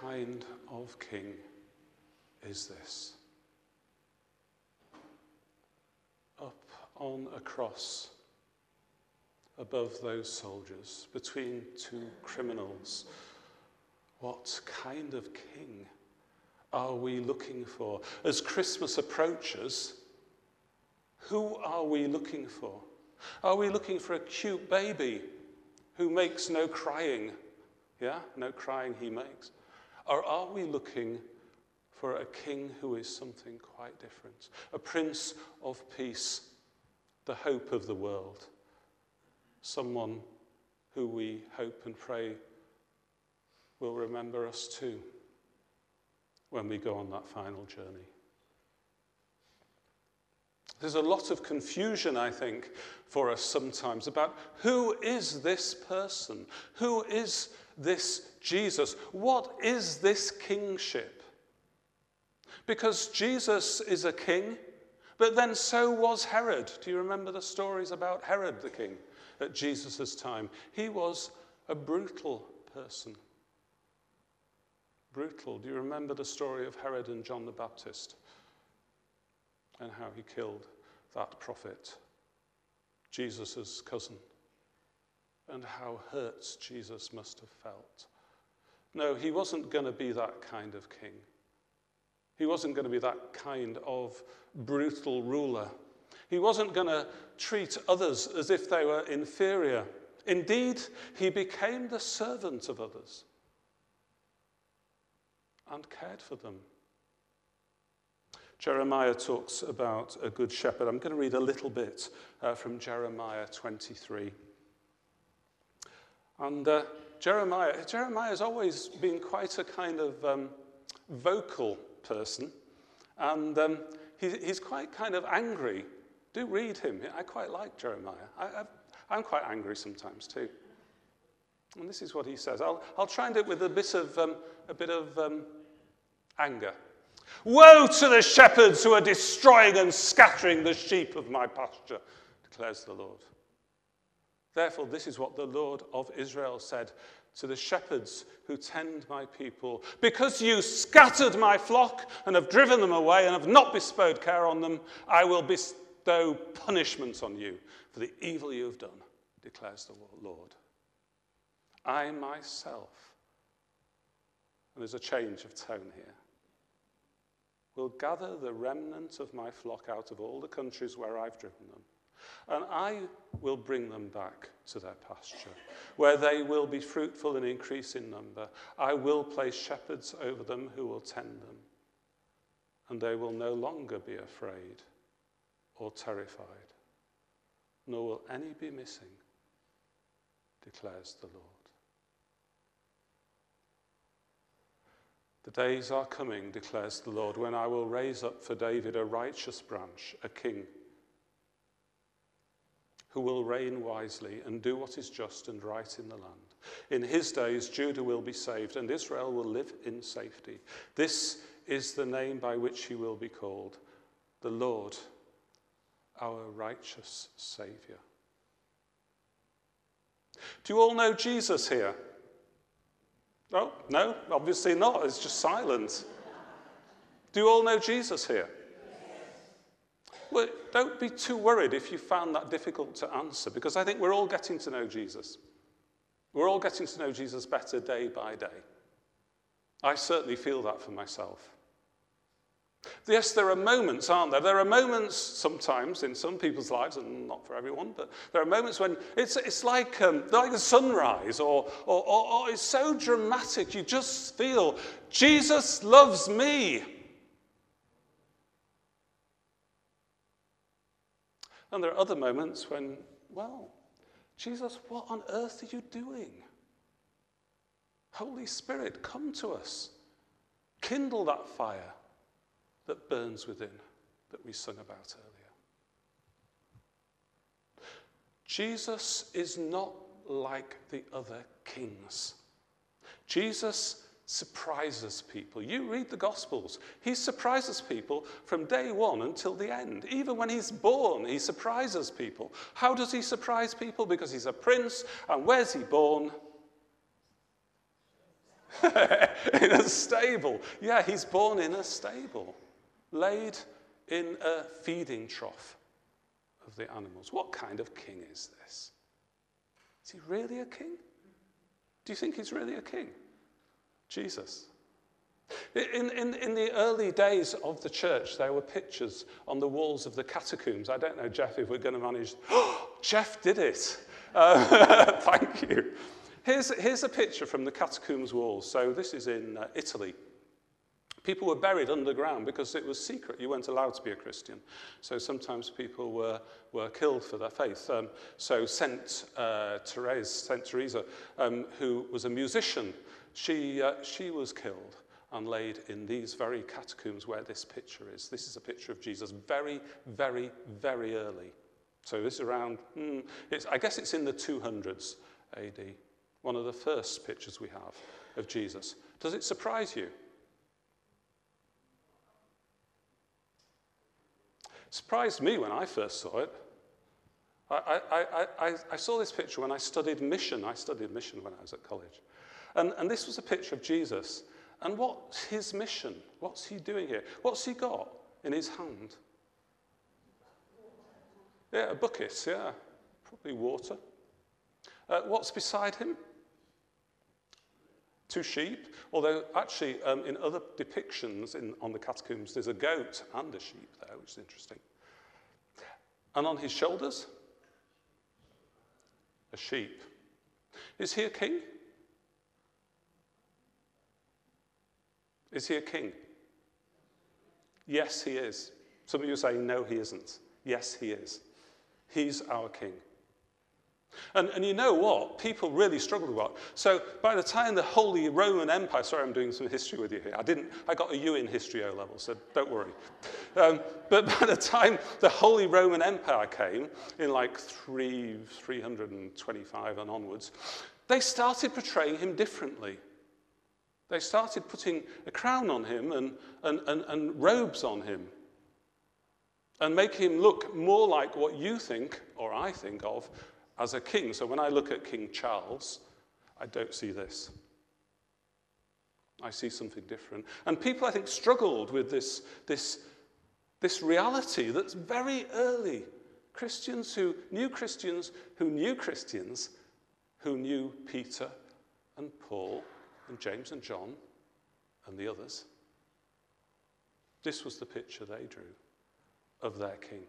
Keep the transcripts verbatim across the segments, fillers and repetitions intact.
kind of king is this? Up on a cross, above those soldiers, between two criminals, what kind of king are we looking for? As Christmas approaches, who are we looking for? Are we looking for a cute baby who makes no crying? Yeah, no crying he makes. Or are we looking for a king who is something quite different? A prince of peace, the hope of the world. Someone who we hope and pray will remember us too when we go on that final journey. There's a lot of confusion, I think, for us sometimes about who is this person? Who is this Jesus? What is this kingship? Because Jesus is a king, but then so was Herod. Do you remember the stories about Herod the king at Jesus' time? He was a brutal person. Brutal. Do you remember the story of Herod and John the Baptist? And how he killed that prophet, Jesus' cousin, and how hurt Jesus must have felt. No, he wasn't going to be that kind of king. He wasn't going to be that kind of brutal ruler. He wasn't going to treat others as if they were inferior. Indeed, he became the servant of others and cared for them. Jeremiah talks about a good shepherd. I'm going to read a little bit uh, from Jeremiah twenty-three. And uh, Jeremiah, Jeremiah has always been quite a kind of um, vocal person. And um, he, he's quite kind of angry. Do read him. I quite like Jeremiah. I, I've, I'm quite angry sometimes too. And this is what he says. I'll, I'll try and do it with a bit of, um, a bit of um, anger. Woe to the shepherds who are destroying and scattering the sheep of my pasture, declares the Lord. Therefore, this is what the Lord of Israel said to the shepherds who tend my people. Because you scattered my flock and have driven them away and have not bestowed care on them, I will bestow punishment on you for the evil you have done, declares the Lord. I myself, and there's a change of tone here, will gather the remnant of my flock out of all the countries where I've driven them, and I will bring them back to their pasture, where they will be fruitful and increase in number. I will place shepherds over them who will tend them, and they will no longer be afraid or terrified, nor will any be missing, declares the Lord. The days are coming, declares the Lord, when I will raise up for David a righteous branch, a king, who will reign wisely and do what is just and right in the land. In his days, Judah will be saved, and Israel will live in safety. This is the name by which he will be called, the Lord, our righteous Saviour. Do you all know Jesus here? Oh, no, obviously not. It's just silence. Do you all know Jesus here? Yes. Well, don't be too worried if you found that difficult to answer, because I think we're all getting to know Jesus. We're all getting to know Jesus better day by day. I certainly feel that for myself. Yes, there are moments, aren't there? There are moments sometimes in some people's lives, and not for everyone, but there are moments when it's it's like um, like a sunrise, or, or, or, or it's so dramatic, you just feel, Jesus loves me. And there are other moments when, well, Jesus, what on earth are you doing? Holy Spirit, come to us. Kindle that fire that burns within, that we sung about earlier. Jesus is not like the other kings. Jesus surprises people. You read the Gospels. He surprises people from day one until the end. Even when he's born, he surprises people. How does he surprise people? Because he's a prince, and where's he born? In a stable. Yeah, he's born in a stable, laid in a feeding trough of the animals. What kind of king is this? Is he really a king? Do you think he's really a king? Jesus. In, in, in the early days of the church, there were pictures on the walls of the catacombs. I don't know, Jeff, if we're going to manage. Oh, Jeff did it. Uh, thank you. Here's, here's a picture from the catacombs walls. So this is in uh, Italy. People were buried underground because it was secret. You weren't allowed to be a Christian. So sometimes people were, were killed for their faith. Um, so Saint uh, Therese, Saint Teresa, um, who was a musician, she, uh, she was killed and laid in these very catacombs where this picture is. This is a picture of Jesus very, very, very early. So this is around, hmm, it's, I guess it's in the two hundreds A D. One of the first pictures we have of Jesus. Does it surprise you? Surprised me when I first saw it. I, I, I, I saw this picture when I studied mission. I studied mission when I was at college. And, and this was a picture of Jesus. And what's his mission? What's he doing here? What's he got in his hand? Yeah, a bucket, yeah. Probably water. Uh, what's beside him? Two sheep. Although, actually, um, in other depictions in, on the catacombs, there's a goat and a sheep there, which is interesting. And on his shoulders, a sheep. Is he a king? Is he a king? Yes, he is. Some of you are saying, no, he isn't. Yes, he is. He's our king. And, and you know what? People really struggled with what. So by the time the Holy Roman Empire, sorry, I'm doing some history with you here. I didn't, I got a U in history O level, so don't worry. Um, but by the time the Holy Roman Empire came, in like three, three twenty-five and onwards, they started portraying him differently. They started putting a crown on him and, and, and, and robes on him and making him look more like what you think, or I think of, as a king. So when I look at King Charles, I don't see this. I see something different. And people, I think, struggled with this, this, this reality that's very early. Christians who knew Christians, who knew Christians, who knew Peter and Paul and James and John and the others. This was the picture they drew of their king.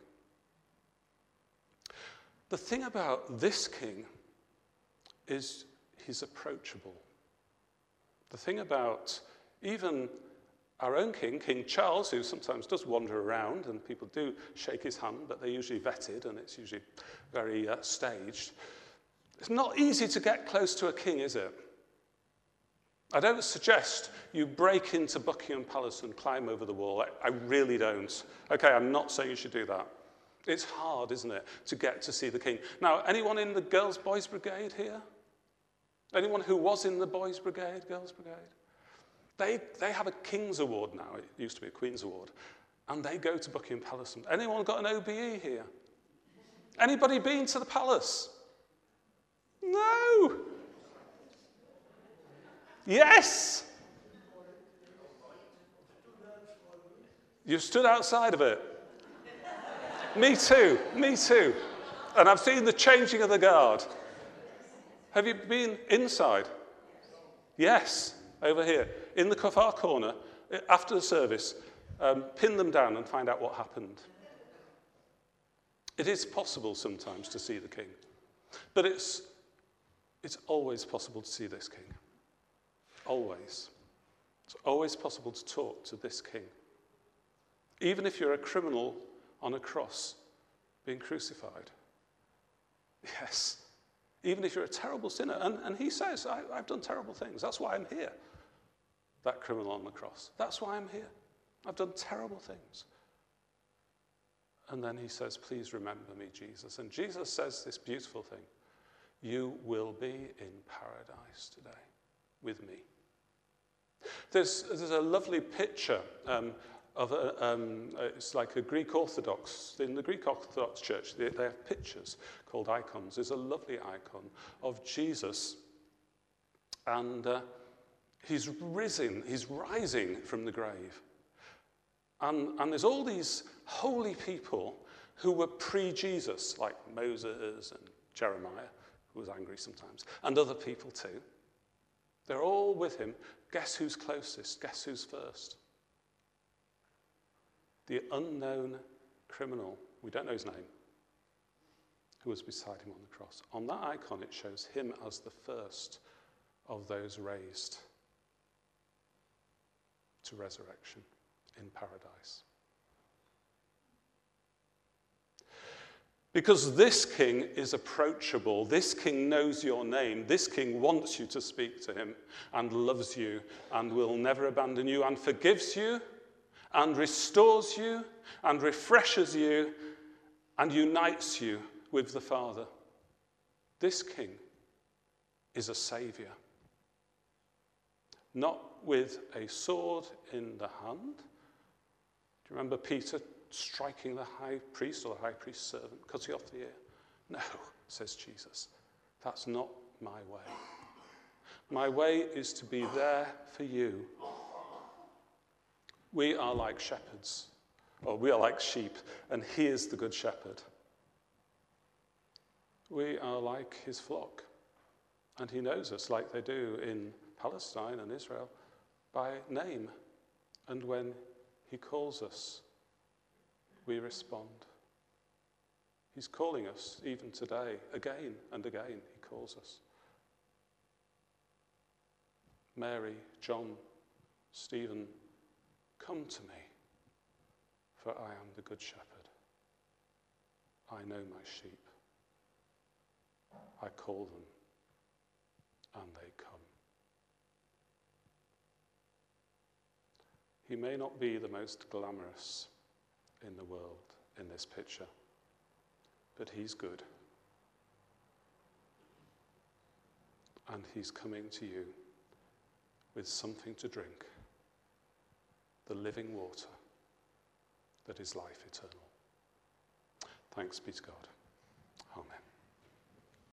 The thing about this king is he's approachable. The thing about even our own king, King Charles, who sometimes does wander around and people do shake his hand, but they're usually vetted and it's usually very uh, staged. It's not easy to get close to a king, is it? I don't suggest you break into Buckingham Palace and climb over the wall. I, I really don't. Okay, I'm not saying you should do that. It's hard, isn't it, to get to see the king. Now, anyone in the Girls' Boys Brigade here? Anyone who was in the Boys Brigade, Girls' Brigade? They, they have a King's Award now. It used to be a Queen's Award. And they go to Buckingham Palace. Anyone got an O B E here? Anybody been to the palace? No. Yes. You stood outside of it. Me too, me too. And I've seen the changing of the guard. Have you been inside? Yes, over here. In the far corner, after the service, um, pin them down and find out what happened. It is possible sometimes to see the king. But it's, it's always possible to see this king. Always. It's always possible to talk to this king. Even if you're a criminal on a cross, being crucified. Yes. Even if you're a terrible sinner. And, and he says, I, I've done terrible things. That's why I'm here. That criminal on the cross. That's why I'm here. I've done terrible things. And then he says, please remember me, Jesus. And Jesus says this beautiful thing. You will be in paradise today with me. There's, there's a lovely picture um, of a, um, it's like a Greek Orthodox, in the Greek Orthodox Church, they, they have pictures called icons. There's a lovely icon of Jesus, and uh, He's risen, he's rising from the grave. And, and there's all these holy people who were pre-Jesus, like Moses and Jeremiah, who was angry sometimes, and other people too. They're all with him. Guess who's closest? Guess who's first? The unknown criminal, we don't know his name, who was beside him on the cross. On that icon, it shows him as the first of those raised to resurrection in paradise. Because this king is approachable, this king knows your name, this king wants you to speak to him and loves you and will never abandon you and forgives you and restores you and refreshes you and unites you with the Father. This king is a saviour. Not with a sword in the hand. Do you remember Peter striking the high priest or the high priest's servant, cutting off the ear? No, says Jesus. That's not my way. My way is to be there for you. We are like shepherds, or we are like sheep, and he is the good shepherd. We are like his flock, and he knows us like they do in Palestine and Israel by name. And when he calls us, we respond. He's calling us even today, again and again, he calls us. Mary, John, Stephen, come to me, for I am the good shepherd. I know my sheep. I call them, and they come. He may not be the most glamorous in the world in this picture, but he's good. And he's coming to you with something to drink, the living water that is life eternal. Thanks be to God. Amen.